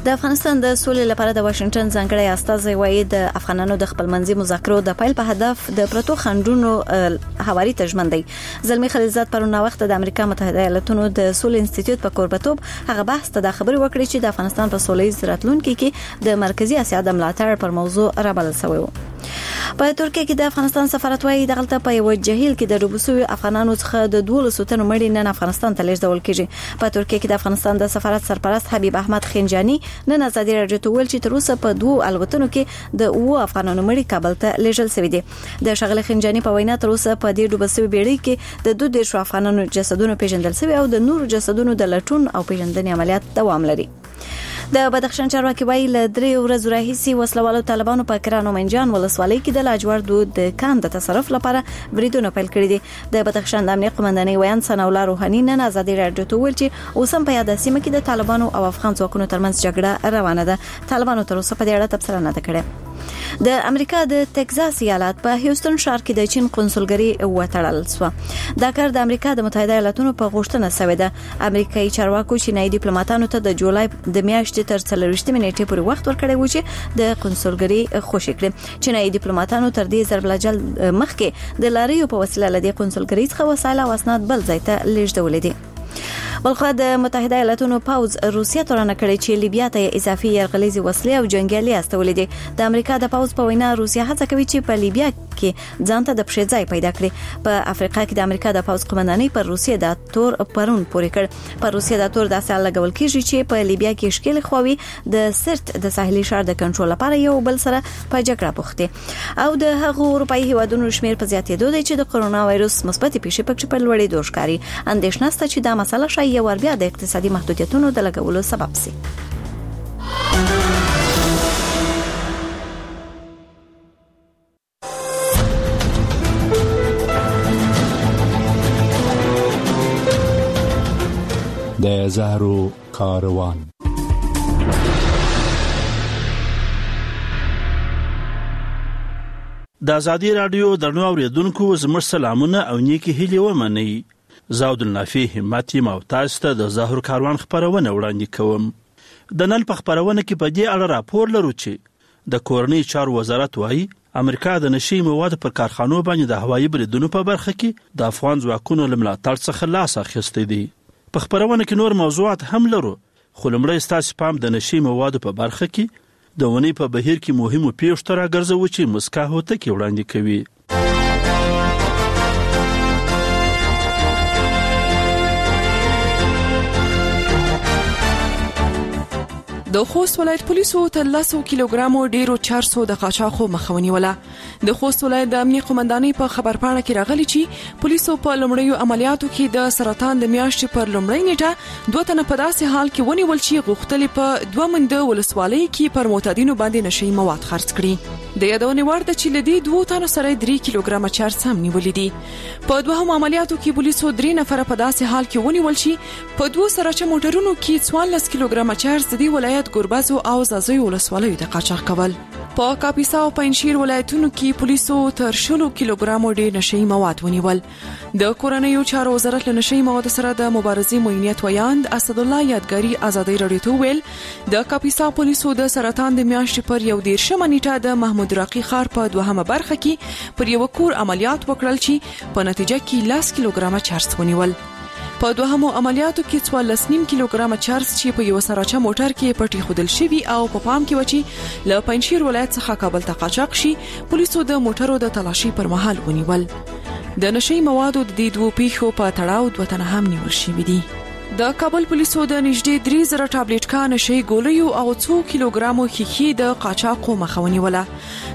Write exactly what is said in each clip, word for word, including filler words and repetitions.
د افغانستان د سولې لپاره د واشنگټن ځانګړی استازی وایي د افغانانو د خپلمنځي مذاکرو د پیل په هدف د پروتو خنډونو هواري تجمن دی. زلمی خلیلزاد پرون وخت د امریکا متحده ایالاتونو د سولې انسټیټیوټ په کوربتوب هغه بحث ته د خبري وکړي چې د افغانستان په سولې راتلونکي کې د مرکزی اسیا د ملاتړ پر موضوع رابل شوی و. په ترکیه کې د افغانستان سفارت وايي دغلته په یو جهیل کې د روبوسوي افغانانو څخه د دوه لسوتنو مړي نن افغانستان ته لیږدول کیږي. په ترکیه کې د افغانستان د سفارت سرپرست حبیب احمد خنجانی نن ازادي راډیو ته ویل چې تر اوسه په دوه الوتنو کې د اوه افغانانو مړي کابل ته لیږل شوی دي. د شغله خنجانی په وینا تر اوسه په دې ډوبسوي بیړۍ کې د دوه دیرشو افغانانو جسدونو پیژندل شوی او د نورو جسدونو د لټون او پیژندنې عملیات دوام لري. د بدخشان چارواکي وایي له درې ورځې راهیسې وسلوالو طالبانو په کرانو منجان ولسوالۍ کې د لاجوردو د کان د تصرف لپاره بریدونه پیل کړي دي. د بدخشان د امنیت قومندانۍ ویان ثنا الله روحاني نن ازادي راډیو ته ویل چې اوس هم په یاد سیمه کې د طالبانو او افغان ځواکونو ترمنځ جګړه روانه ده. طالبانو تر اوسه په دې اړه تبصره نه کړې. د امریکا د ټکزاس ایالت په هیوستن ښار کې د چین قونسلګري وټړل شو. دا کار د امریکا د متحده ایالاتونو په غوښتنه شوی ده. امریکایي چارواکو چینایي ډیپلوماټانو ته د جولای د میاشتې تر څلورویشتمې نیټې پورې وخت ورکړی و چې د قونسلګري خوشی کړي. چینایي ډیپلوماټانو تر دې ضرب لجل مخکې د لاریو په وسیله لدې قونسلګري څخه وسایل او اسناد بل ځای ته لیږدول دي. بلخو د متحده ایالاتونو پوز روسیه تورنه کړی چې لیبیا ته اضافي يرغلېزي وسلې او جنگیالي استولې دي. د امریکا د پوز په وینا روسیه هڅه کوي چې په لیبیا کې ځانته د پښې ځای پیدا کړي. په افریقا کې د امریکا د پوز قومندانۍ پر روسیه د تور پرون پورې کړ. پر روسیه د تور د اصل لګول کیږي چې په لیبیا کې شکل خوي د سرت د ساحلي شهر د کنټرول لپاره یو بل سره په جګړه بوخته او د هغو اروپאי هیوادونو شمیر په زیاتېدو دی چې د کرونا وایروس مثبت پیښې پکې په لوړې دوه ښکاری. اندېښنه شته چې دا مسله شایي ور بیا د اقتصادي محدودیتونو د لګولو سبب شي. د زهرو کاروان د ازادي رادیو درنو اوریدونکو زموږ سلامونه او نیکی هیلې ومنئ. زاود النافی همت یم او تاسو ته د زهر کاروان خبرونه وړاندې کوم. د نن په خبرونه کې په دې اړه راپور لرو چې د کورنۍ چارو وزارت وایي امریکا د نشي موادو پر کارخانو باندې د هوایي بریدونو په برخه کې د افغان ځواکونو له ملاتړ څخه لاس اخیستی دی. په خبرونه کې نور موضوعات هم لرو خو لومړی ستاسو پام د نشي موادو په برخه کې د ونې په بهیر کې مهمو پیښو ته راګرځوو چې مسکا هوتکي وړاندې کوي. د خوست ولایت پولیسو تر لسو کیلوګرامو ډیرو چارسو د قاچاقو مخه ونیوله. د خوست ولایت د امنیت قومندانۍ په خبرپاڼه کې راغلي چې پولیسو په لومړیو عملیاتو کې د سرطان د میاشتې پر لومړۍ نیټه دوه تنه په داسې حال کې ونیول چې غوښتلې په دوه منده ولسوالۍ کې پر معتادینو باندې نشي مواد خرڅ کړي. د یادونې وړ ده چې لدې دوه تنو سره درې کیلوګرامه چارس هم نیولې دي. په دوهم عملیاتو کې پولیسو درې نفر په داسې حال کې ونیول چې په دوه سرچ موټرونو کې څوارلس کیلوګرامه چارس د دې ولایت ګوربازو او زازوی ولسوالیو ته قاچاق کول. په کاپیسا او پنځیر ولایتونو کې پولیسو تر شلو کیلوګرامو ډیر نشي مواد ونیول. د کورنیو چارو وزارت له نشي مواد سره د مبارزې معینیت ویاند اسد الله یادګاری ازادي راډیو ته ویل د کاپیسا پولیسو د سرطان د میاشتې پر یو دیرشمه نیټه د محمود راقي ښار په دوهمه برخه کې پر یو کور عملیات وکړل چې په نتیجه کې لس کیلوګرامه چارس ونیول. په دوهمو عملیاتو کې څوارلس نیم کیلوګرامه چارس چې په یو سراچه موټر کې پټي خودل شوی او په پام کې وچی له پنځیر ولایت څخه کابل ته قاچاق شي پولیسو د موټرو د تلاشي پر مهال ونیول. د نشي موادو د دې دوه پیښو په تړاو دوه تنه هم نیول شوي دي. د کابل پولیسو د نږدې درې زره ټابلیټ کا نشي ګولیو او څو کیلوګرامو خیخي د قاچاقو مخه ونیوله.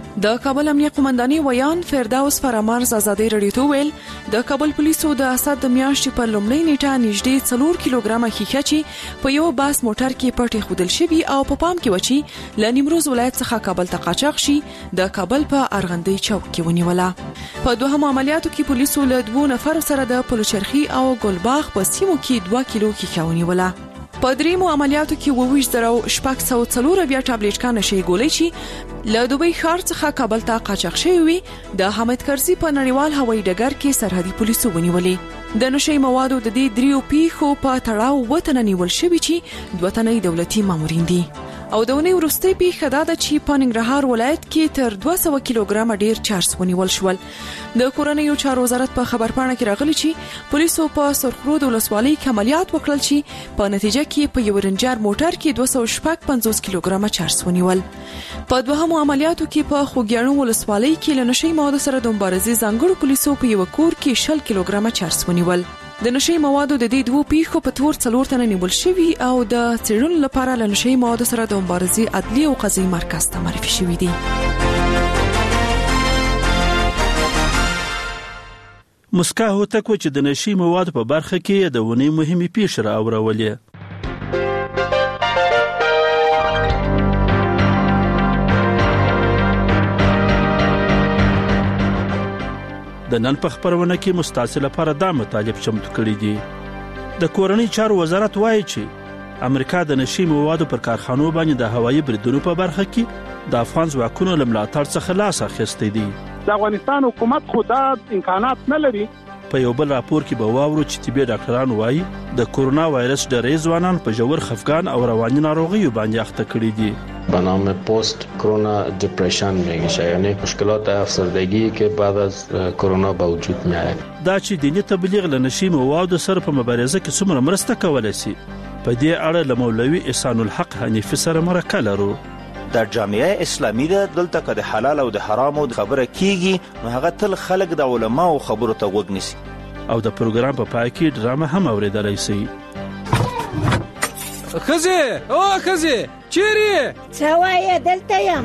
د کابل امنیت قومندانۍ ویان فردوس فرامرز ازادي راډیو ته ویل د کابل پولیسو د اسد د میاشتې په لومړۍ نیټه نږدې څلور کیلوګرامه خیخه چې په یو باس موټر کې پټي خودل شوی او په پام کې وچی ل نیمروز ولایت څخه کابل ته قاچاق شي د کابل په ارغندې چوک کې ونیوله. په دوهم عملیاتو کې پولیسو له دوه نفر سره د پلوچرخي او ګلباغ په سیمو کې دوه کیلو خیخه ونیوله. په دریمو عملیاتو کې وویش درو شپږ سوه څلور بیا ټابلیټ کا نشي ګولې چې له دوبۍ ښار څخه کابل ته قاچاق شوی وي د حامد کرزي په نړیوال هوایي ډګر کې سرحدي پولیسو ونیولې. د نشي موادو د دې دریو پیښو په تړاو وطن نیول شوی چې دوه تنه دولتي مامورین دي. او د ونې وروستۍ پیښه دا ده چې په ننګرهار ولایت کې تر دوه سوه کیلوګرامه ډیر چارس ونیول شول. د کورنیو چارو وزارت په خبرپاڼه کې راغلي چې پولیسو په سرخرود ولسوالۍ کې عملیات وکړل چې په نتیجه کې په یو رنجر موټر کې دوه سوه شپږ پنځوس کیلوګرامه چارس ونیول. په دوهمو عملیاتو کې په خوږیاڼو ولسوالۍ کې له نشي موادو سره د مبارزې ځانګړو پولیسو په یو کور کې شل کیلوګرامه چارس ونیول. د نشي موادو د دې دوه پیښو په تور څلور تنه نیول شوي او د څېړنې لپاره له نشي موادو سره د مبارزې عدلي او قضایي مرکز ته معرفي شوي دي. مسکا هوتک چې د نشي موادو په برخه کې د ونې مهمې پیښې راوړولې. د نن په خبرونه کې مستعصل لپاره دا مطالب چمتو کړی دي. د کورنۍ چارو وزارت وایي چې امریکا د نشي موادو پر کارخانو باندې د هوایي بریدونو په برخه کې د افغان ځواکونو له ملاتړ څخه لاس اخیستی دي. د افغانستان حکومت خو دا امکانات نه لري. په یو بل راپور کې به واورو چې طبي ډاکټران وایي د کورونا وایرس ډېری ځوانان په ژور خفګان او رواني ناروغیو باندې اخته کړي دي. به نام پست کرونا دیپریشن میگه، یعنی مشکلات افسردگی که بعد از کرونا به وجود میاد. دا چې دیني تبلیغ له نشي موادو سره په مبارزه کې څومره مرسته کولای شي، په دې اړه له مولوي احسان الحق حنیفي سره مرکه لرو. د جامعه اسلامي د دلته که د حلال او د حرام او خبره کیږي نو هغه تل خلک د علماو خبرو ته وګ نیسي. او د پروګرام په پای کې ډرامه هم اوریدلای شي. خزه او خزه چیرې څوایې دلته یم.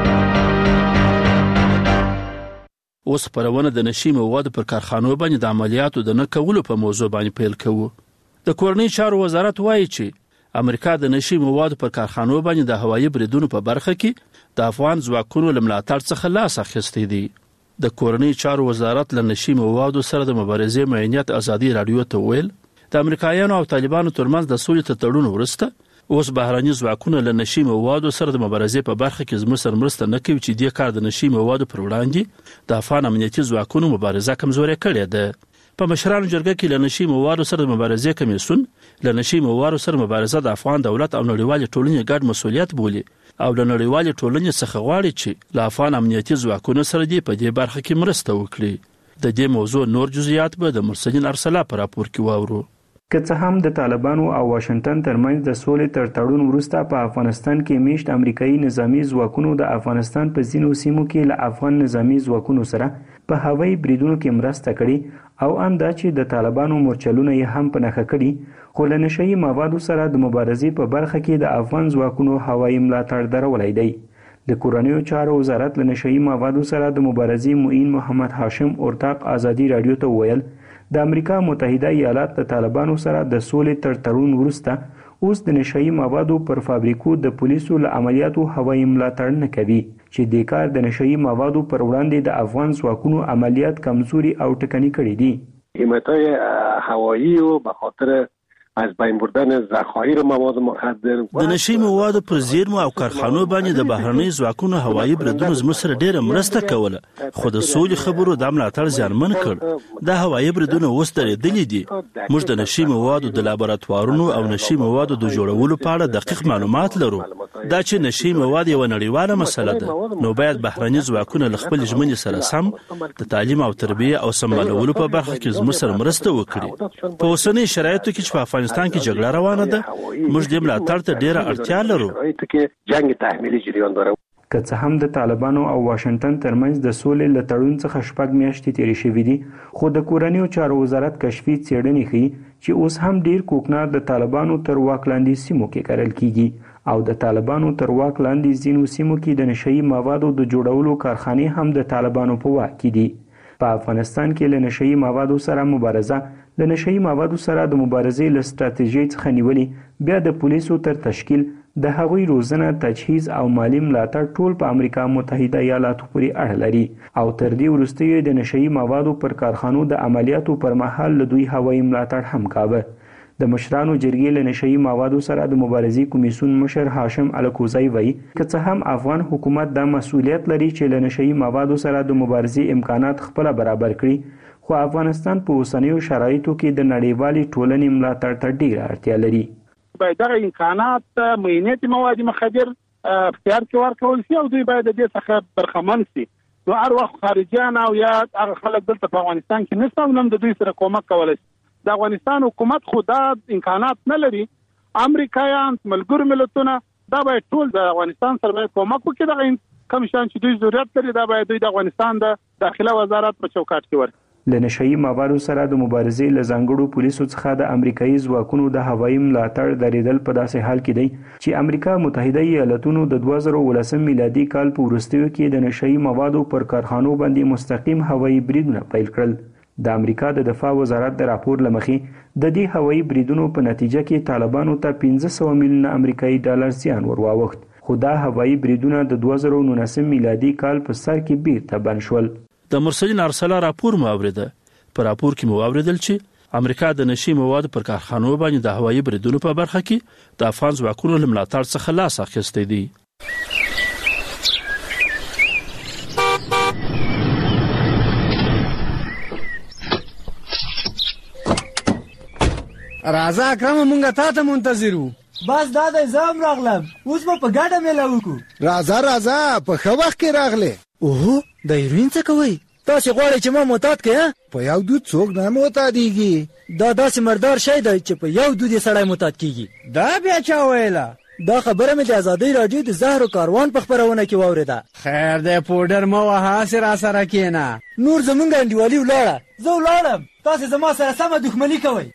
اوس پرونه د نشي موادو پر کارخانو باندې د عملیاتو د نه کولو په موضوع باندې پیل کوو. د کورنۍ چارو وزارت وایي چې امریکا د نشي موادو پر کارخانو باندې د هوایي بریدونو په برخه کې د افغان ځواکونو له ملاتړ څخه لاس اخیستی دي. د کورنۍ چارو وزارت له نشي موادو سره د مبارزې معینیت ازادي رادیو ته ویل د امریکایانو او طالبانو ترمنځ د سولې تر تړون وروسته اوس بهراني ځواکونه له نشي موادو سره د مبارزې په برخه کې زموږ سره مرسته نه کوي چې دې کار د نشي موادو پر وړاندې د افغان امنیتي ځواکونو مبارزه کمزورې کړې ده. په مشرانو جرګه کې له نشي موادو سره د مبارزې کمیسیون له نشي موادو سره مبارزه د افغان دولت او نړیوال ټولنې ګډ مسؤلیت بولي او له نړیوال ټولنې څخه غواړي چې له افغان امنیتي ځواکونو سره دې په دې برخه کې مرسته وکړي. د دې موضوع نور جزئیات به د مرسلین ارسلا په راپور کې واورو. که څه هم د طالبانو او واشنگټن ترمنځ د سولې تر تړون وروسته په افغانستان کې میشت امریکایي نظامی ځواکونو د افغانستان په ځینو سیمو کې له افغان نظامی ځواکونو سره په هوایي بریدونو کې مرسته کړې او ام دا چې د طالبانو مورچلونه یې هم په نښه کړي، خو له نشهیي موادو سره د مبارزې په برخه کې د افغان ځواکونو هوایي ملاتړ درولای دی. د کورنیو چارو وزارت له نشهیي موادو سره د مبارزې معین محمد هاشم اورتاق ازادي رادیو ته ویل د امریکا متحده ایالات د طالبانو سره د سولې تر تړون وروسته اوس د نشهیي موادو پر فابریکو د پولیسو له عملیاتو هوایي ملاتړ نه کوي چې د کار د نشهیي موادو پر وړاندې د افغان ځواکونو عملیات کمزوري او ټکني کړي دي. حمایت‌های هوایی و به خاطر از بین بردن ذخایر مواد مخدر د نشي موادو پر زیرمو او کارخانو باندې د بهرنۍ ځواکونو هوایي بریدونو زموږ سره ډیره مرسته کوله، خو د سولې خبرو د ملاتړ زیانمن کړ. دا هوایي بریدونه اوس درېدلي دي. موږ د نشي موادو د لابراتوارونو او نشي موادو د جوړولو په اړه دقیق معلومات لرو. دا چې نشي مواد یو نړیواله مسله ده، نو باید بهرنۍ ځواکونه له خپل ژمنې سره سم د تعلیم او تربیه او سمبالولو په برخه کې زموږ سره مرسته وکړي. په اوسنۍ شرایطو کې چې په افغانستان کې جګړه روانه ده، موږ دې ملاتړ ته ډیره اړتیا لرو. که څه هم د طالبانو او واشنگټن ترمنځ د سولې له تړون څخه شپږ میاشتې تېرې شوې دي، خو د کورنیو چارو وزارت کشفي څېړنې ښيي چې اوس هم ډیر کوکنار د طالبانو تر واک لاندې سیمو کې کرل کیږي او د طالبانو تر واک لاندې ځینو سیمو کې د نشهیي موادو د جوړولو کارخانې هم د طالبانو په واک کې دي. په افغانستان کې له نشهیي موادو سره مبارزه د نشهیي موادو سره د مبارزې له ستراتیژۍ څخه نیولې بیا د پولیسو تر تشکیل د هغوی روزنه، تجهیز او مالی ملاتړ ټول په امریکا متحده ایالاتو پورې اړه لري او تر دې وروسته د نشهیي موادو پر کارخانو د عملیاتو پر مهال له دوی هوایي ملاتړ هم کاوه. د مشرانو جرګې له نشهیي موادو سره د مبارزې کمیسیون مشر هاشم الکوزی وایي که څه هم افغان حکومت دا مسؤلیت لري چې له نشهیي موادو سره د مبارزې امکانات خپله برابر کړي، خو افغانستان په اوسنیو شرایطو کې د نړیوالې ټولنې ملاتړ ته ډیره اړتیا لري. باید دغه امکانات معینات مواد مخدر اختیار کې ورکول شي او دوی باید د دې څخه برخمن شي. نو هر وخت خارجيان او یا هغه خلک دلته په افغانستان کې نشته نو د دوی سره کومک کولای شي. د افغانستان حکومت خو دا امکانات نه لري. امریکایان ملګرو ملتونه دا باید ټول د افغانستان سره کومک وکړي. دا کوم شان چې دوی ضرورت لري دا باید دوی د افغانستان د داخله وزارت په چوکاټ کې ورکړي. له نشئی موادو سره د مبارزې له ځانګړو پولیسو څخه د امریکایي ځواکونو د هوایي ملاتړ درېدل په داسې حال کې دی چې امریکا متحده ایالاتونو د دوه زره ولسم میلادي کال په وروستیو کې د نشئی موادو پر کارخانو باندې مستقیم هوایي بریدونه پیل کړل. د امریکا د دفاع وزارت د راپور له مخې د دې هوایي بریدونو په نتیجه کې طالبانو ته پنځه سوه میلیونه امریکایي ډالر زیان ور واوښت، خو دا هوایي بریدونه د دوه زره نولسم میلادي کال په سر کې بیرته بند شول. د مرسلین ارسلا راپور مو اوریده. په راپور کې مو اوریدل چې امریکا د نشي موادو پر کارخانو باندې د هوایي بریدونو په برخه کې د افغان ځواکونو له ملاتړ څخه لاس اخیستی دی. راځه اکرم مونږه تا ته منتظر وو. بس دا د زم راغلم اوس به په ګډه میله وکړو. راځه راځه په ښه وخت کې راغلې. اوه د هیروین څه کوئ؟ تاسې غواړئ چې ما معتاد کړئ؟ په یو دود څوک نه معتادېږي. دا داسې مردار شی دی چې په یو دود یې سړی معتاد کېږي. دا بیا چا ویله؟ دا خبره مې د ازادۍ راډیو د زهرو کاروان په خپرونه کې واورېده. خیر دی پوډر مه وهه هسې راسره کښېنه. نور زمونږ انډیوالي ولاړه. زه ولاړم تاسې زما سره سمه دښمني کوئ.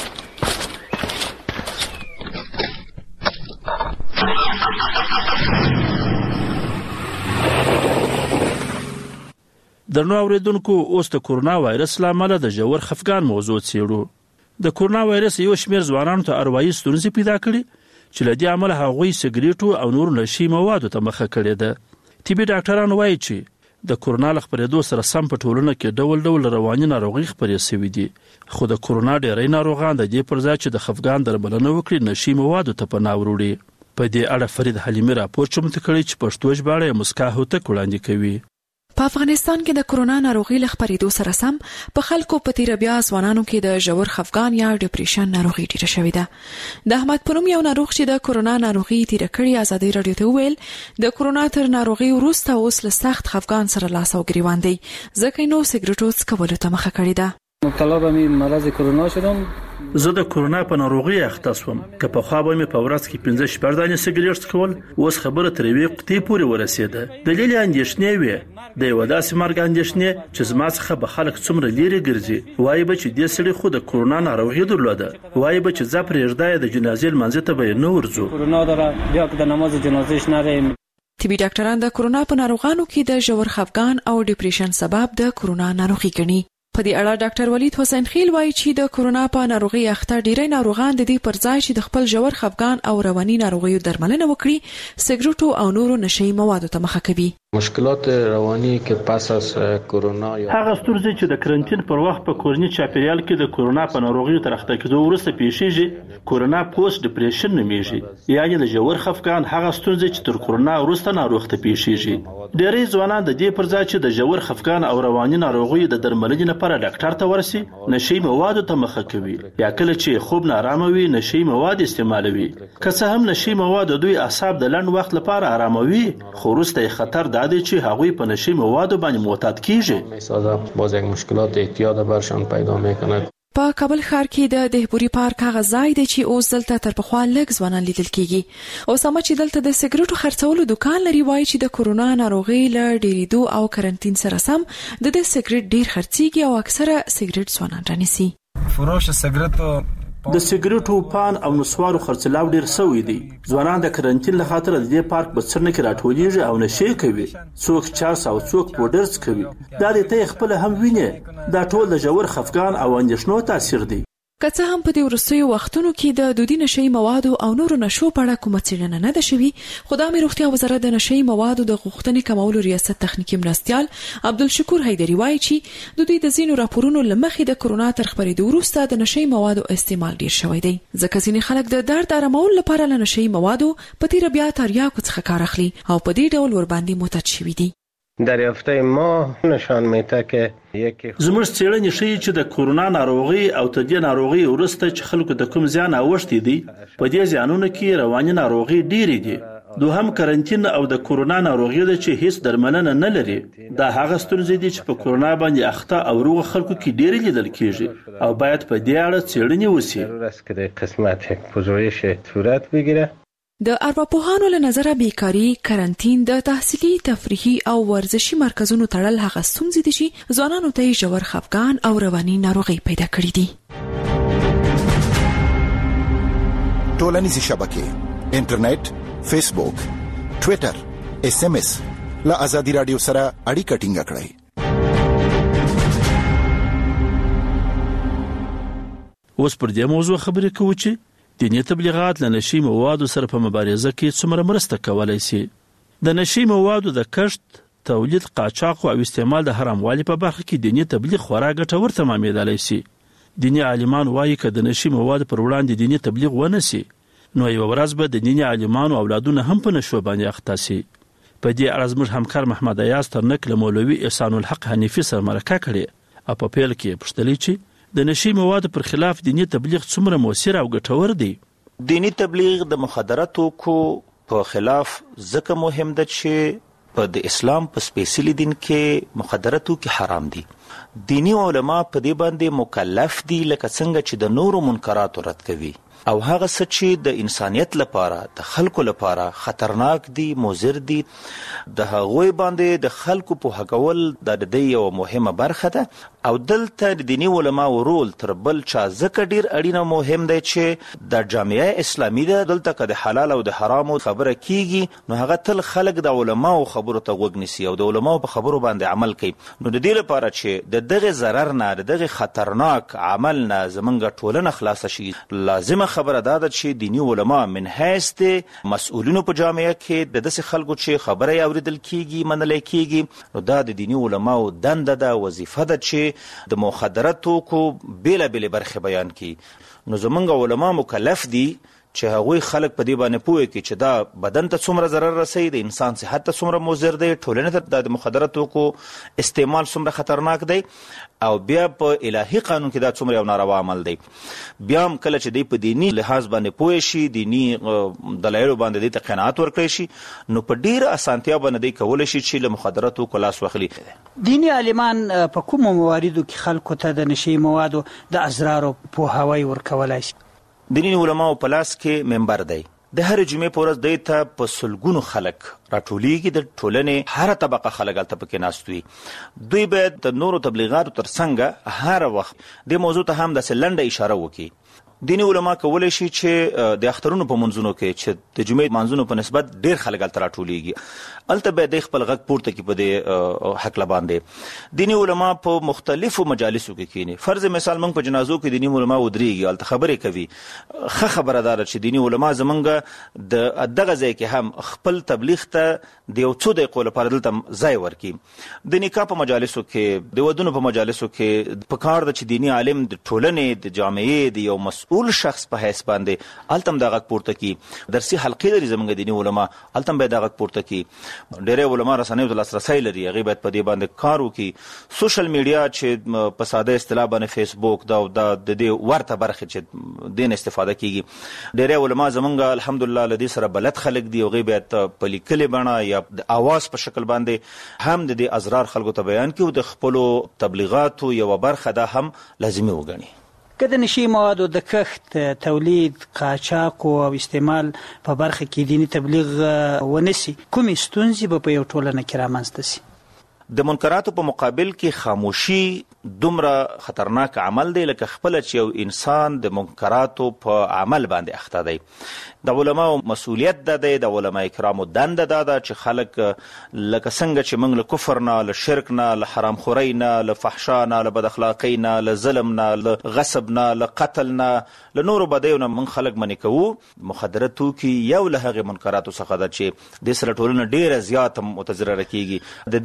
درنو اوریدونکو اوس د کورونا وایرس لامل د ژور خفګان موضوع څیړو. د کورونا وایرس یو شمېر ځوانانو ته اروایي ستونزې پیدا کړي چې له دې امله هغوی سګریټو او نور نشي موادو ته مخه کړې ده. طبي ډاکټران وایي چې د کورونا له خپرېدو سره سم په ټولنه کې ډول ډول رواني ناروغۍ خپرې شوي دي، خو د کورونا ډېری ناروغان د دې پر ځای چې د خفګان درملنه وکړي نشي موادو ته پناه وروړي. په دې اړه فرید حلیمي راپور چمتو کړی چې پښتو ژباړه یې مسکا هوتک وړاندې کوي. په افغانستان کې د کورونا ناروغي له خپرېدو سره سم په خلکو په تیر بیا ځوانانو کې د ژور خفګان یا ډیپریشن ناروغي ډیره شوې ده. د احمد پروم یو ناروغ چې د کورونا ناروغي تیر کړی ازادي رادیو ته ویل د کورونا تر ناروغي وروسته اوس له سخت خفګان سره لاس او ګریوان دی ځکه نو سګریټو څکولو ته مخه کړې ده. مبتلا به می مرض کرونا شدم. زه د کورونا په ناروغي اخته شوم که په خوا به مې په ورځ کې پنځه شپږ دانې سګریټ څکول اوس خبره تر یوې قطۍ پورې ورسېده. دلیل یې اندېښنې وې د یوه داسې مرګ اندېښنې چې زما څخه به خلک څومره لیرې ګرځي. وایي به چې دې سړي خو د کورونا ناروغي درلوده، وایي به چې ځه پرېږده یې د جنازې لمانځه ته به یې نه ورځو. کورونا داره بیا که د نماز جنازې شنه. طبي ډاکټران د کورونا په ناروغانو کې د ژور خفګان او ډیپریشن سبب د کورونا ناروغي ګڼي. په دې اړه ډاکټر ولید حسین خیل وایي چې د کورونا په ناروغي اخته ډیری ناروغان د دې پر ځای چې د خپل ژور خفګان او رواني ناروغیو درملنه وکړي سګریټو او نورو نشي موادو ته مخه کوي. مشکلات روانی که پس از کرونا هغه ستونزې چې د کرنټین پر وخت په کورني چاپیریال کې د کورونا په ناروغیو تر اخته کېدو وروسته پیښیږي کورونا پوسټ ډیپریشن نومیږي، یعنی د ژور خفګان هغه ستونزې چې تر کورونا وروسته ناروغ ته پیښیږي. ډیری ځوانان د دې پر ځای چې د ژور خفګان او رواني ناروغیو د درملنې لپاره ډاکټر ته ورسي نشي موادو ته مخه کوي، یا کله چې خوب نارامه وي نشي مواد استعمالوي. که څه هم نشي مواد دوی اعصاب د لنډ وخت لپاره آراموي، خو وروسته خطر دا دی چې هغوی په نشي موادو باندې معتاد کیږي. باز یک مشکلات اعتیاد برشان پیدا میکنه. په کابل ښار کې د دهبوري پارک هغه ځای دی چې اوس دلته تر پخوا لږ ځوانان لیدل کیږي. اوسمه چې دلته د سګریټو خرڅولو دکان لري وایي چې د کورونا ناروغي له ډیریدو او کرنټین سره سم د دې سګریټ ډیر خرڅيږي او اکثره سګریټ ځوانان رانیسي. فروش سګریټو د سګریټو پان او نسوارو خرڅلاو ډیر سوی دی. ځوانان د کرنټین له خاطر د دې پارک په څرنه کې راټولېږي او نشي کوي، څوک چارس او څوک پودرز کوي. دا د ته خپل هم ویني دا ټول د ژور خفګان او اندېښنو تاثیر دی. که څه هم په دې وروستیو وختونو کې د دودي نشي موادو او نورو نشو په اړه کومه څېړنه نه ده شوې، خو د عامه روغتیا وزارت د نشي موادو د غوښتنې کمولو ریاست تخنیکی مرستیال عبدالشکور حیدری وایي چې د دوی د ځینو راپورونو له مخې د کورونا تر خپرېدو وروسته د نشي موادو استعمال ډیر شوی دی، ځکه ځینې خلک د درد آرامولو لپاره له نشي موادو په تیر بیا تریاکو څخه کار اخلي او په دې ډول ورباندې معتاد شوي دي. دریافته ما نشان میده که یکی زموږ څېړنې ښیي چې د کورونا ناروغي او د دې ناروغي وروسته چې خلکو ته کوم زیان اوښتی دی په دې زیانونو کې رواني ناروغي ډېرې دي. دوهم کرنټین او د کورونا ناروغي ده چې هیڅ درملنه نه لري. دا هغه ستونزې دي چې په کورونا باندې اخته او روغ خلکو کې ډېرې لیدل کېږي او باید په دې اړه څېړنې وشي. ضرورت است که د قسمت یک پژوهش صورت بگیره. د ارواپوهانو له نظره بیکاری، کرنټین، د تحصیلي، تفریحي او ورزشي مرکزونو تړل هغه ستونزې دي چې ځوانانو ته ژور خفګان او رواني ناروغي پیدا کړې دي. ټولنیزې شبکې، انټرنیټ، فیسبوک، ټوئیټر، ایس ایم ایس له ازادي رادیو سره اړیکه ټینګه کړئ. اوس پر دې موضوع خبرې کوو چې دیني تبلیغات له نشي موادو سره په مبارزه کې څومره مرسته کولای شي. د نشي موادو د کښت، تولید، قاچاق او استعمال د حراموالي په برخه کې دیني تبلیغ خورا ګټور تمامېدلی شي. دیني عالمان وایي که د نشي موادو پر وړاندې دیني تبلیغ ونه شي نو یو ورځ به د دیني عالمانو اولادونه هم په نشو باندې اخته شي. په دې اړه زموږ همکار محمد ایاز ترنک له مولوي احسان الحق حنیفي سره مرکه کړې او په پیل کې پوښتلې چې د نشي موادو پر خلاف دیني تبلیغ څومره مؤثر او ګټور دی. دینی تبلیغ د مخدره توکو په خلاف ځکه مهم ده چې په د اسلام په سپیشلی دین کې مخدره توکي حرام دي. دینی علما په دې باندې مکلف دي لکه څنګه چې د نورو منکرات رد کوي او هغه څه چې د انسانیت لپاره د خلکو لپاره خطرناک دي، مضر دي، د هغوی باندې د خلکو په هغول د دې یو مهمه برخه ده او دلته د دینی علماو رول تر بل چا ځکه ډیر اړینه مهم دی چې د جامعه اسلامي ده دلته که د حلال او د حرامو خبره کیږي نو هغه تل خلک د علماو خبرو ته غوږ نیسي او د علماو په خبرو باندې عمل کوي. نو د دې لپاره چې د دغه ضرر نه، د دغه خطرناک عمل نه زمونږ ټولنه خلاصه شي، لازمه خبره دا ده چې دینی علما من حیث د مسؤلینو په جامعه کې د داسې خلکو چې خبره یې اوریدل کیږي، منلی کیږي، نو دا د دینی علماو دنده ده، وظیفه ده چې د مخدره توکو بیلابیلې برخې بیان کړي. نو زمونږ علما مکلف دي چې هغوی خلک په دې باندې پوه کړي چې دا بدن ته څومره ضرر رسوي، د انسان صحت ته څومره مضر دی، ټولنې ته د مخدره توکو استعمال څومره خطرناک دی او بیا په الهي قانون کې دا څومره یو ناروا عمل دی. بیا هم کله چې دی په دینی لحاظ باندې پوه شي، دینی دلایلو باندې دی ته قناعت ورکړی شي، نو په ډیره اسانتیا باندې دی کولی شي چې له مخدره توکو لاس واخلي. دینی عالمان په کومو مواردو کې خلکو ته د نشي موادو د اضرارو پوهاوی ورکولی شي؟ دینی علماو په لاس کې منبر دی. د هر جمعې په ورځ دی ته په سلګونو خلک راټولیږي، د ټولنې هره طبقه خلک هلته پکې ناست وي. دوی باید د نورو تبلیغاتو تر څنګ هر وخت دې موضوع ته هم داسې لنډه اشاره وکړي. دینی علما کولی شي چې د اخترونو په منځونو کې چې د جمعې منځونو په نسبت ډیر خلک هلته راټولیږي، هلته باید د خپل غږ پورته کړي په دې هکله باندې. دینی علما په مختلفو مجالسو کې کینی. فرض مثال موږ په جنازو کې دینی علما ودرېږي، هلته خبرې کوي. ښه خبره ده چې دینی علما زمونږ د دغه ځای کې هم خپل تبلیغ ته د یو څو دقیقو لپاره دلته ځای ورکړي. د نکاح په مجالسو کې، د ودونو په مجالسو کې پکار ده چې دینی عالم د ټولنې د جامعې د یو مسؤل شخص په حیث باندې هلته هم دا غږ پورته کړي. درسي حلقې لري زموږ دیني علما، هلته هم باید دا غږ پورته کړي. ډېری علما رسنیو ته لاسرسی لري، هغوی باید په دې باندې کار وکړي. سوشل میډیا چې په ساده اصطلاح باندې فیسبوک دا دا د دې ورته برخې چې دې نه استفاده کیږي. ډېری علما زموږ الحمدلله له دې سره بلد خلک دي، هغوی باید په لیکلې بڼه یا د اواز په شکل باندې هم د دې اضرار خلکو ته بیان کړي او د خپلو تبلیغاتو یوه برخه دا هم لازمي وګڼي. که د نشي موادو د کښت، تولید، قاچاق او استعمال په برخه کې دیني تبلیغ ونشي، کومې ستونزې به په یو ټولنه کې رامنځته شي؟ د منکراتو په مقابل کې خاموشي دومره خطرناک عمل دی لکه خپله چې یو انسان د منکراتو په عمل باندې اخته دی. د علماو مسؤلیت دا دی، د علما کرامو دنده دا ده چې خلک لکه څنګه چې موږ له کفر نه، له شرک نه، له حرامخورۍ نه، له فحشا نه، له بد اخلاقۍ نه، له ظلم نه، له غصب نه، له قتل نه، له نورو بدیو نه موږ خلک منع کوو. مخدره توکي یو له هغې منکراتو څخه ده چې دې سره ټولنه ډېره زیاته متضرره کیږي. د دې دغه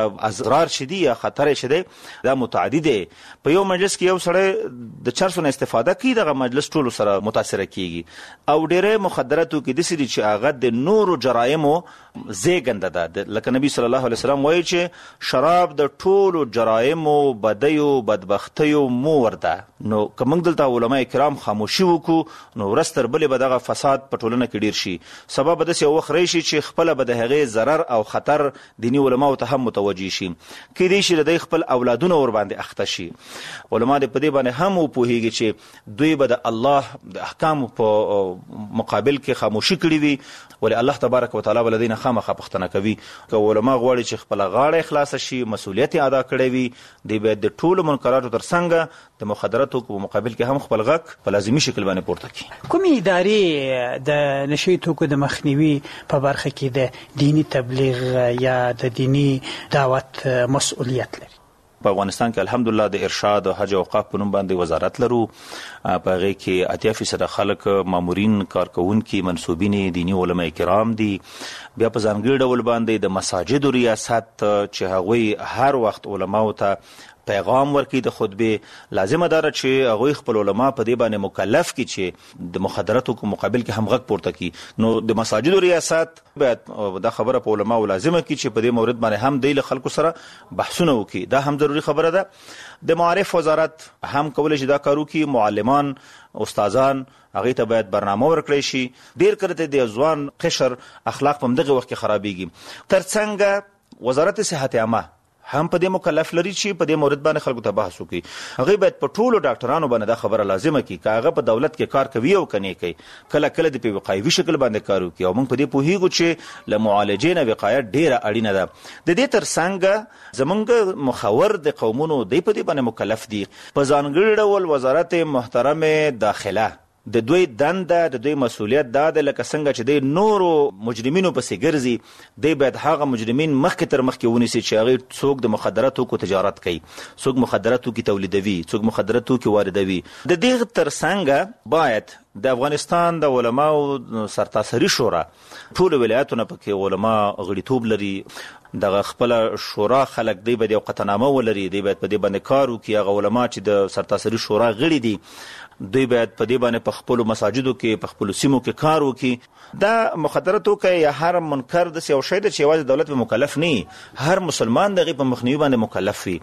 اضرار شدي یا خطر شدي دا متعدد دي. په یو مجلس کې یو سړی د چرسو نه استفاده کوي دغه مجلس ټول سره متاثر کیږي او ډېر مخدراتو کې د سړي چې هغه د نورو جرایمو زیږنده ده. لکه نبی صلی الله علیه وسلم وایي چې شراب د ټولو جرایمو بدیو بدبختیو مور ده. نو کوم دلته علما کرام خاموشي وکړو نو ورستر بلې به دغه فساد په ټولنه کې ډیر شي. سبب د څه وخت راشي چې خپل به د هغې ضرر او خطر دینی علما ته هم متوجي شي کې دي چې د خپل اولادونو ور باندې اخته شي. علما د پدې باندې هم پوهیږي چې دوی به د الله د احکام په مقابل کې خاموشي کړي وي ولی الله تبارک وتعالى ولدین خامخا پختنه کوي. که علما غواړي چې خپل غاړه خلاص شي مسؤلیت ادا کړي وي دی به د ټولو منکراتو ترڅنګ د مخدراتو په مقابل کې هم خپل غږ په لازمي شکل باندې پورته کړي. کومې ادارې د نشي توکو د مخنیوي په برخه کې د دینی تبلیغ یا د دینی دعوت مسؤلیت لري؟ په افغانستان کې الحمدلله د ارشاد او حج او اوقاف په نوم باندې وزارت لرو. په هغې کې اتیا فیصده خلک مامورین کارکوونکي منصوبین دینی علما کرام دي. بیا په ځانګړي ډول باندې د مساجدو ریاست چې هغوی هر وخت علماو ته پیغام ورکړي د خطبه لازمه ده چې هغوی خپل علما په دې باندې مکلف کړي چې د مخدراتو په مقابل کې هم غږ پورته کړي. نو د مساجدو ریاست باید دا خبره په علماو لازمه کړي چې په دې مورد باندې هم دی له خلکو سره بحثونه وکړي. دا هم ضروري خبره ده. د معارف وزارت هم کولی شي دا کار وکړي. معلمان استادان هغې ته باید برنامه ورکړی شي. ډېر کله د ځوان قشر اخلاق په همدغه وخت کې خرابېږي. ترڅنګ وزارت صحت عامه هم په دې مکلف لري چې په دې مورد باندې خلکو ته بحث وکړي. هغې باید په ټولو ډاکټرانو باندې دا خبره لازمه کړي که هغه په دولت کې کار کوي او که نه کوي کله کله د په وقایوي شکل باندې کار وکړي. او موږ په دې پوهیږو چې له معالجې نه وقایه ډېره اړینه ده. د دې ترڅنګ زموږ مخور د قومونو دی په دې باندې مکلف دي. په ځانګړي ډول وزارت محترم داخله د دوی دنده د دوی مسؤلیت دا ده لکه څنګه چې د نورو مجرمینو پسې ګرځي دی باید هغه مجرمین مخکې تر مخکې ونیسي چې هغوی څوک د مخدراتو کو تجارت کوي څوک مخدراتو کی تولیدوي څوک مخدراتو کی واردوي. د دې ترڅنګ باید د افغانستان د علماو سرتاسري شورا ټول ولایتونه پکې علما غړیتوب لري. دغه خپل شورا خلک دی باید یو قطعنامه ولري. دی باید په دې باندې کار وکړي. هغه علما چې د سرتاسري شورا غړي دي دوی باید په دې باندې په خپلو مساجدو کې په خپلو سیمو کې کار وکړي. دا مخدراتو کې یا هر منکر داسې یو شی ده چې یوازې دولت به مکلف نه هر مسلمان د هغې په مخنیوي باندې مکلف وي.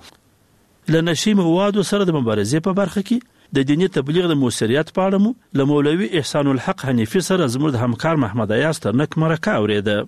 له نشي موادو سره د مبارزې په برخه کې د دیني تبلیغ د موثریت په اړه مو له مولوي احسان الحق حنیفي سره زموږ د همکار محمد ایاز ترنک مرکه اورېده.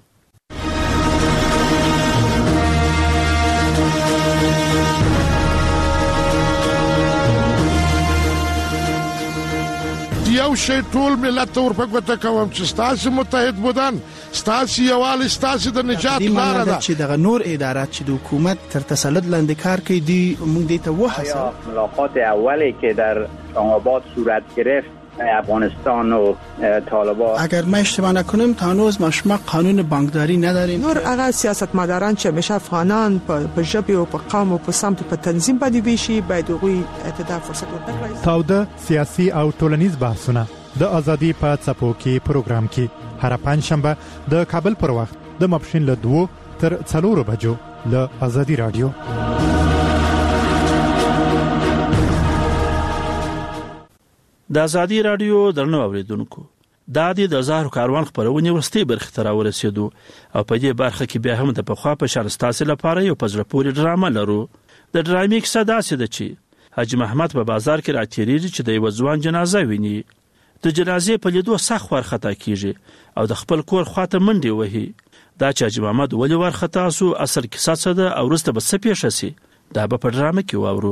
یو شی ټول ملت ته ورپګوته کوم چې ستاسې متحد بودن ستاسې یووالی ستاسې د نجات لاره ده. چې دغه نور ادارات چې د حکومت تر تسلط لاندې کار کوي دی موږ دې ته وهڅوو. ملاقات اولی که در آباد صورت گرفت افغانستان و طالبان اگر ما اشتباه نکنیم تا هنوز ما قانون بانکداری نداریم. نور هغه سیاستمداران چې همیشه افغانان په ژبه او په قوم او په سمت په تنظیم باندې ویشي باید هغوی ته فرصت ورکړي. تاوده سیاسي او ټولنیز بحثونه د ازادي په څپو کې پروګرام کې هر پنځشنبه د کابل پر وخت د ماپښین له دوه تر څلورو بجو له ازادي رادیو. د ازادي رادیو درنو اوریدونکو دا د زهرو کاروان خبرونه ورستي برخه تر ورسېدو او په دې برخه کې بیا هم د پخوا په شان ستاسو لپاره یو پزړه پورې ډرامه لرو. د ډرامې کیسه داسې ده چې حاج محمد په بازار کې راتېریږي چې د یو ځوان جنازه ویني. د جنازې په لیدو سخت ورخطا کیږي او د خپل کور خواته منډې وهي. دا چې حاج محمد ولې ورخطا سو اصل کیسه څه ده او وروسته به څه پیښه سي دا به په ډرامه کې واورو.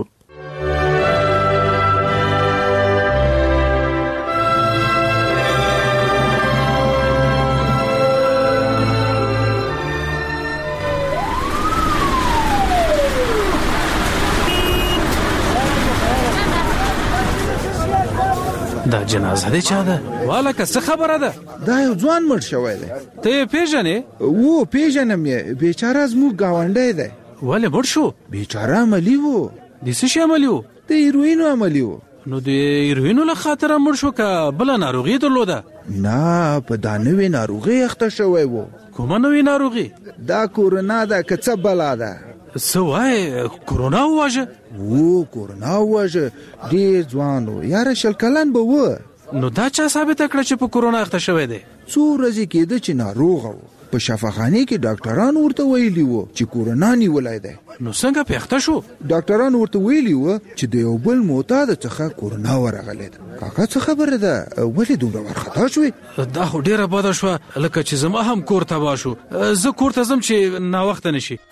دا جنازه دی چا ده؟ والا که څه خبره ده؟ دا یو ځوان مړ شوی دی. ته یې پیژنې؟ و پیژنم یې. بیچاره زموږ ګاونډی دی. ولې مړ شو؟ بیچاره عملي و. د څه شي عملي و؟ د هیروینو عملي و. نو د هیروینو له خاطره مړ شو که بله ناروغي درلوده؟ نه په دا نوې ناروغي اخته شوی و. کومه نوې ناروغي؟ دا کورونا ده که څه بلا ده. څه وایې کورونا وواژه؟ و کورونا وواژه، ډېر ځوان و، یاره شل کلن به و. نو دا چا ثابته کړه چې په کورونا اخته شوی دی؟ څو ورځې کېده چې ناروغه و، په شفاخانه کې ډاکټران ورته ویلي وو چې کورونا نیولی دی. نو څنګه پیښته شو؟ ډاکټران ورته ویلي وو چې د یو بل معتاد څخه کورونا ورغلی ده. کاکا څه خبره ده، ولې دومره وارخطا شوې؟ دا خو ډېره بده شوه، لکه چې زما هم کور تباه شو. زه کور ته ځم چې ناوخته نه شي.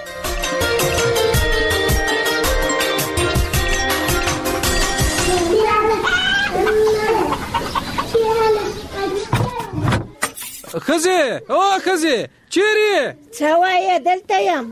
خزه او خزه چیرې؟ څه وایې؟ دلته یم.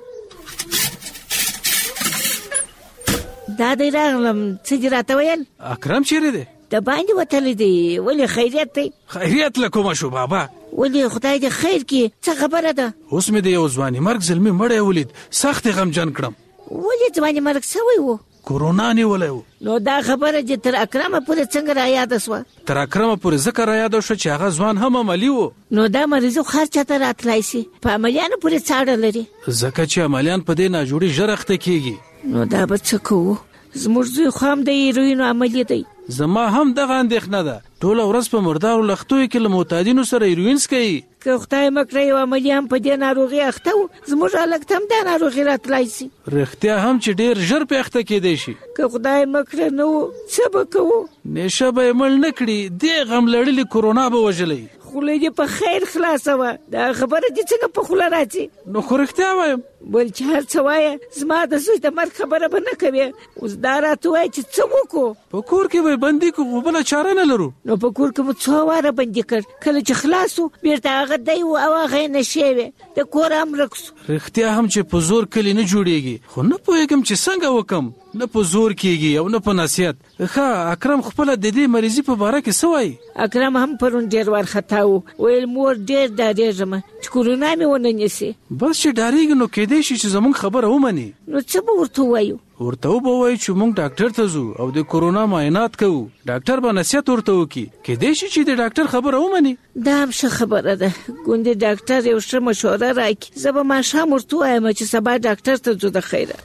دا دی راغلم. څه دې راته ویل؟ اکرم چیرې دی؟ د باندې وتلی دی. ولې خیریت دی؟ خیریت له کومه شو بابا؟ ولې خدای دې خیر کړي. څه خبره ده؟ اوس مې د یو ځواني مرګ زلمي مړی ولید، سخت غمجن کړم. ولې ځواني مرګ سوی و؟ کورونا نیولی و. نو دا خبره چې تر اکرمه پورې څنګه را یاده سوه؟ تر اکرمه پورې ځکه را یاده شوه چې هغه ځوان هم عملي و. نو دا مریضو هر چاته راتلی سي، په عملیانو پورې څه اړه لري؟ ځکه چې عملیان په دې ناجوړي ژر اخته کېږي. نو دا به څه کوو؟ زموږ زوی خو هم د هیروینو عملي دی. زما هم دغه اندېښنه ده. ټوله ورځ په مردارو لښتیو کې له معتادینو سره هیروین څکوي. که خدای مه کړی یو عملي هم په دې ناروغي اخته و، زموږ هلک ته هم دا ناروغي راتلی سي. رښتیا هم چې ډېر ژر پې اخته کېدی شي. که خدای مه کړی نه و، څه به کوو؟ نیشه به یې مړ نه کړي، دې غم لړلې کورونا به وژلی. خوله دې په خیر خلاصه وه. دا خبره دې څنګه په خوله راځي؟ نو خو رښتیا وایم. بل چې هر څه وایه، زما د زوی د مرګ خبره به نه کوې. اوس دا راته وایه چې څه وکړو؟ په کور کې به بندي کړو، بله چاره نه لرو. نو په کور کې مو څو واره بندي کړ. کله چې خلاص و بېرته هغه دی و او هغه یې نشې وې، د کور هم ورک سو. رښتیا هم چې په زور کلي نه جوړېږي، خو نه پوهېږم چې څنګه وکم. نه په زور کېږي او نه په نصیحت. ښه اکرم خپله د دې مریضي په باره کې څه وایي؟ اکرم هم پرون ډېر وارخطا و، ویل مور ډېر ډارېږم چې کورونا مې ونه نیسي. بس چې ډارېږي نو کېدی شي چې زموږ خبره ومني. نو څه به ورته ووایو؟ ورته وبه وایو چې موږ ډاکټر ته ځو او د کورونا معاینات کوو. ډاکټر به نصیحت ورته وکړي، کېدی شي چې د ډاکټر خبره ومني. دا هم ښه خبره ده. ګوندې ډاکټر یو ښه مشوره راکړي. زه به ماښام ورته ووایم چې سبا ډاکټر ته ځو. د خیره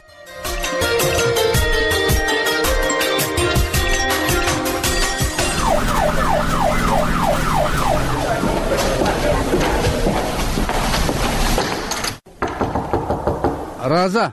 راځه.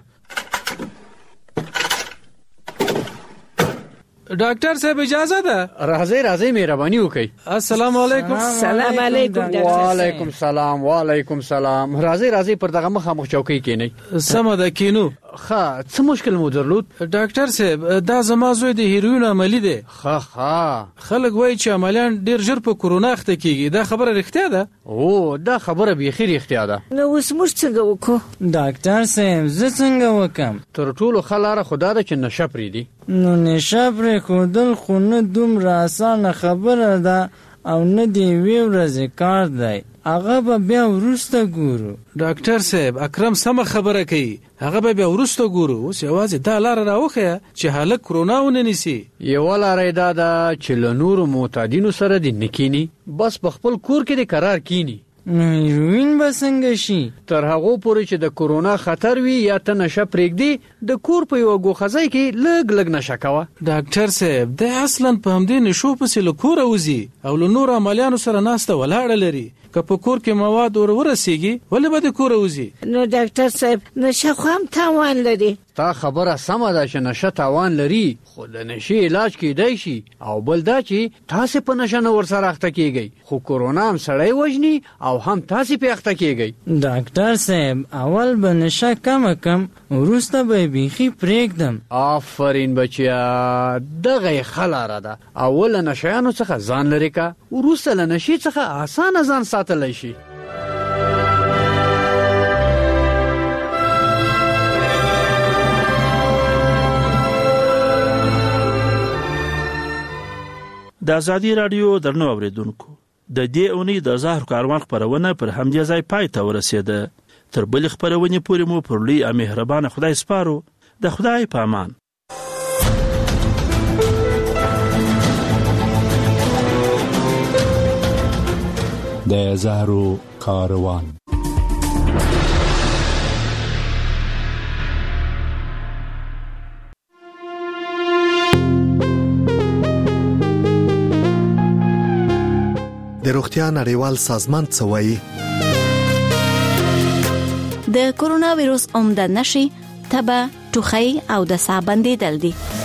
ډاکټر صاحب اجازه ده؟ راځئ راځئ، مهرباني وکړئ. السلام علیکم. سلام علیکم. وعلیکم سلام. وعلیکم سلام. راځئ راځئ، پر دغه مخامخ چوکۍ کېنئ. سمه ده، کینو. ښه، څه مشکل مو درلود؟ ډاکټر صاحب دا زما زوی د هیروین عملي دی. ښه ښه. خلک وایي چې عملیان ډېر ژر په کورونا اخته کېږي. دا خبره رښتیا ده؟ او دا خبره بیخي رښتیا ده. نو اوس موږ څنګه وکړو؟ ډاکټر صاحب زه څنګه وکم؟ تر ټولو ښه لاره خو دا ده چې نشه پرېږدي. نو نشه پرېښودل خو نه دومره اسانه خبره ده او نه د یوې ورځې کار دی. هغه به بیا وروسته ګورو. ډاکټر صاحب اکرم سمه خبره کوي، هغه به بیا وروسته ګورو. اوس یوازې دا لاره راوښیه چې هلک کورونا ونه نیسي. یوه لاره یې دا ده چې له نورو معتادینو سره دې نه کیني، بس په خپل کور کې دې قرار کینی. نو هیروین به څنګه شي؟ تر هغو پورې چې د کورونا خطر وي یا ته نشه پرېږدي، د کور په یوه ګوښځۍ کې لږ لږ نشه کوه. ډاکټر صاحب دی اصلا په همدې نشو پسې له کوره وځي او له نورو عملیانو سره ناسته ولاړه لري. که په کور کې مواد ور ورسیږي ولې به د کوره وځي؟ نو ډاکټر صاحب نشه خو هم تاوان لري. تا خبره سمه ده چې نشه تاوان لري، خو د نشې علاج کېدی شي. او بل دا چې تاسې په نشه نه ورسره اخته کېږئ، خو کورونا هم سړی وژني او هم تاسې پې اخته کېږئ. ډاکټر صاحب اول به نشه کمه کم، وروسته به یې بیخي پرېږدم. آفرین بچیا، دغه یې ښه لاره ده. اول له نشیانو څخه ځان لرې که، وروسته له نشې څخه اسانه ځان ساتلی شي. د ازادي رادیو درنو اوریدونکو، د دې اونۍ د زهر کاروان خبرونه پر همدې ځای پای ته ورسېده. تر بلې خبرونې پورې مو پر لوی او مهربانه خدای سپارو. د خدای په امان. د زهرو کاروان. د روغتیا نړیوال سازمان څه وایي؟ د کورونا وایروس عمده نښې تبه، ټوخی او د ساه بندېدل دي.